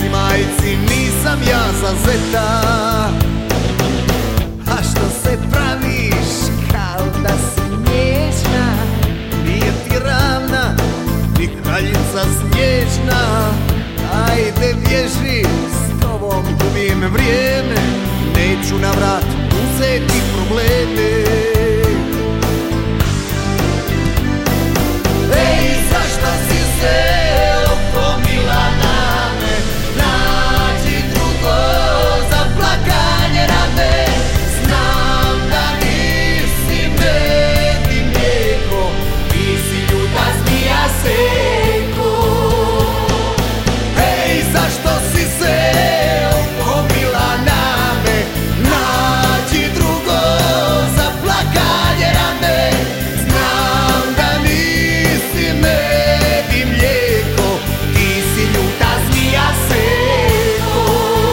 si majci, nisam ja za zeta. A što se praviš kao da si nježna, nije ti ravna ni kraljica snježna. Ajde bježi, s tobom gubim vrijeme, neću na vrat uzeti probleme. Ej, zašto si se okomila na me? Nađi drugo za plakanje rame. Znam da nisi med i mlijeko, ti si ljuta zmija seko. Ej, zašto si se okomila na me? Nađi drugo za plakanje rame. Znam da nisi med i mlijeko, ti si ljuta zmija seko.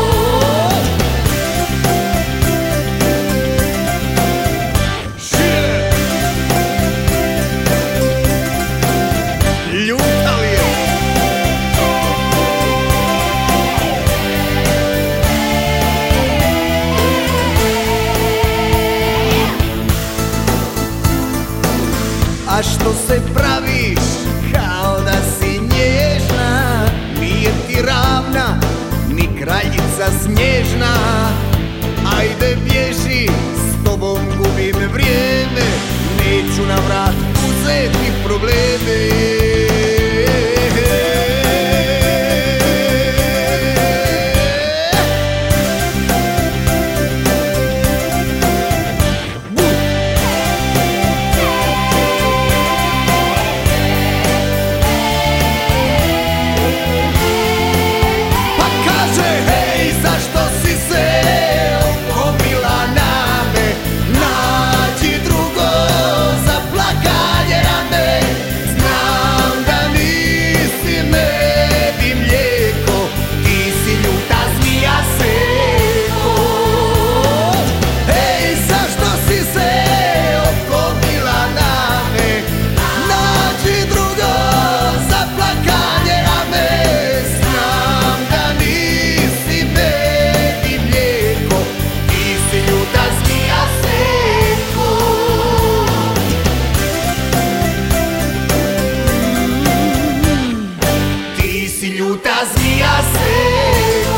Ljuta li je? A što se praviš kao da si nježna, nije ti ravna ni kraljica snježna. Ajde bježi, s tobom gubim vrijeme, neću na vrat uzeti probleme. Ljuta zmija seko.